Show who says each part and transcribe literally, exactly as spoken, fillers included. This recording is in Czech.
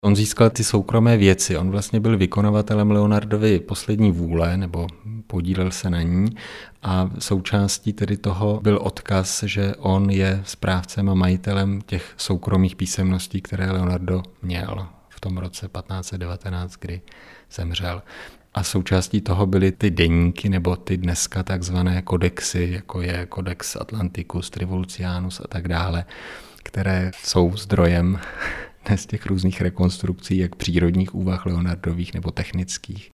Speaker 1: On získal ty soukromé věci, on vlastně byl vykonavatelem Leonardovy poslední vůle, nebo podílel se na ní a součástí tedy toho byl odkaz, že on je správcem a majitelem těch soukromých písemností, které Leonardo měl v tom roce patnáct set devatenáct, kdy zemřel. A součástí toho byly ty deníky nebo ty dneska takzvané kodexy, jako je Codex Atlanticus, Trivolucianus a tak dále, které jsou zdrojem z těch různých rekonstrukcí, jak přírodních úvah Leonardových nebo technických.